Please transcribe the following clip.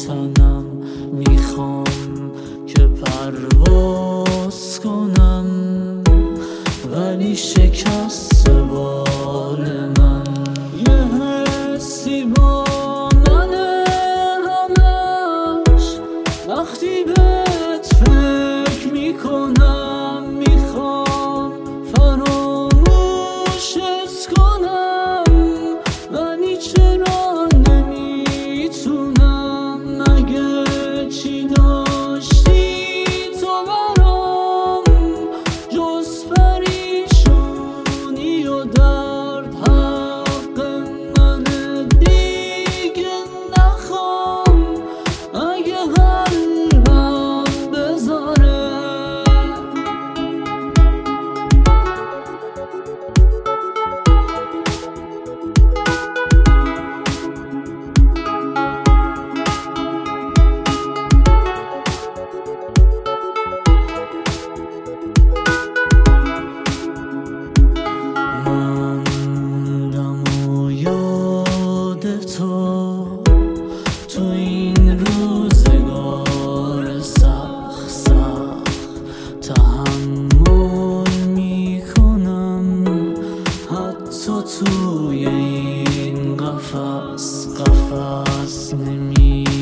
تنم میخوام که پرواز کنم، ولی شکست بال من یه حسی با منه همش. وقتی بهت فکر میکنم میخوام فراموشت کنم، ولی چرا نمیتونم؟ مگه چی داشتی تو برام جز پریشونی و درد؟ حق منه دیگه نخوام اگه قلبم بذاره. تو این روزگار سخت تحمل میکنم، حتی توی این قفس نمی